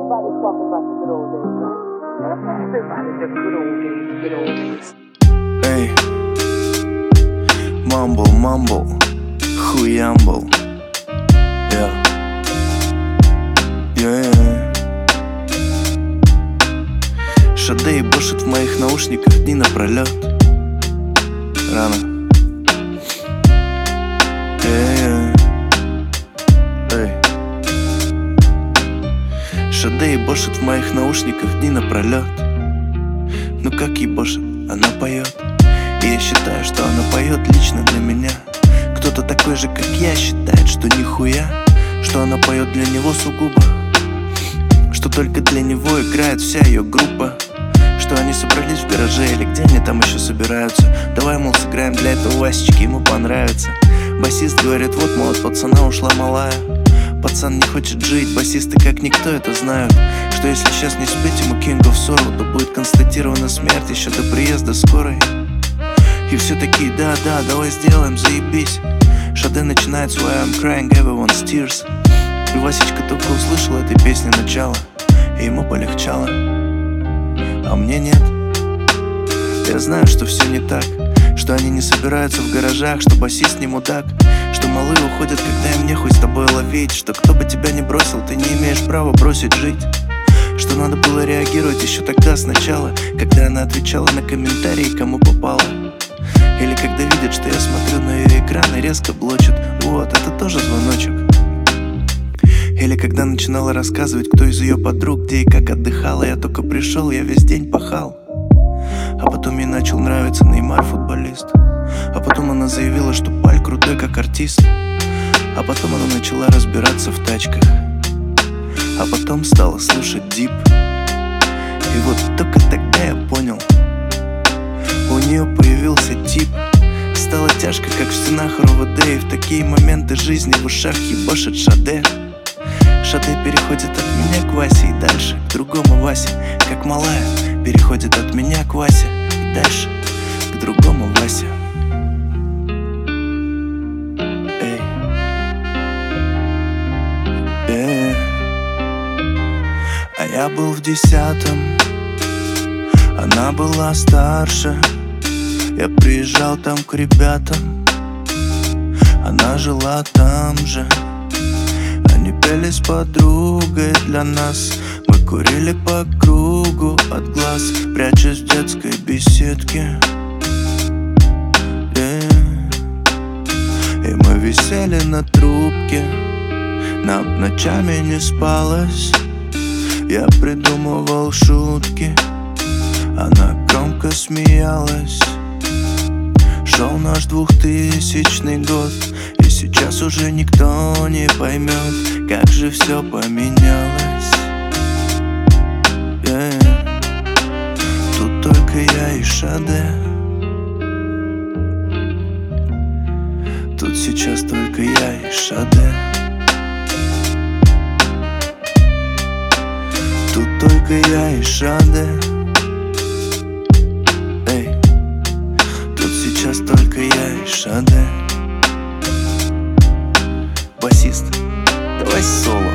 Everybody's talking about the good old days, right? Everybody, the good old days, good old days. Эй, мамбл, хуямбл. Шаде ебошит в моих наушниках дни напролет. Рано. Шаде ебошит в моих наушниках дни напролет. Ну как ебошит, она поет. И я считаю, что она поет лично для меня. Кто-то такой же, как я, считает, что нихуя, что она поет для него сугубо, что только для него играет вся ее группа, что они собрались в гараже или где они там еще собираются. Давай, мол, сыграем для этого Васечки, ему понравится. Басист говорит, вот, мол, от пацана ушла малая. Пацан не хочет жить, басисты как никто это знают, что если сейчас не спеть ему King of Sorrow, то будет констатирована смерть еще до приезда скорой. И все такие, да, давай сделаем, заебись. Шаде начинает свой I'm crying everyone's tears. И Васечка только услышал этой песни начало, и ему полегчало, а мне нет. Я знаю, что все не так, что они не собираются в гаражах, что басист не мудак, что малые уходят, когда им нехуй с тобой ловить, что кто бы тебя не бросил, ты не имеешь права бросить жить, что надо было реагировать еще тогда сначала, когда она отвечала на комментарии, кому попало. Или когда видят, что я смотрю на ее экран и резко блочит. Вот, это тоже звоночек. Или когда начинала рассказывать, кто из ее подруг где и как отдыхала. Я только пришел, я весь день пахал. А потом ей начал нравиться Неймар, футболист. А потом она заявила, что Паль крутой как артист. А потом она начала разбираться в тачках. А потом стала слушать Дип. И вот только тогда я понял, у нее появился тип. Стало тяжко, как в стенах РОВД. И в такие моменты жизни в ушах ебошит Шаде. Шаде переходит от меня к Васе и дальше к другому Васе. Как малая переходит от меня к Васе и дальше к другому Васе. А я был в 10-м, она была старше. Я приезжал там к ребятам, она жила там же. Они пели с подругой для нас. Мы курили по кругу от глаз, прячась в детской беседке. И мы висели на трубке, нам ночами не спалось. Я придумывал шутки, она громко смеялась. Шел наш 2000 год, и сейчас уже никто не поймет, как же все поменялось. Тут только я и Шаде. Тут сейчас только я и Шаде. Тут только я и Шаде. Тут сейчас только я и Шаде. Басист, давай соло.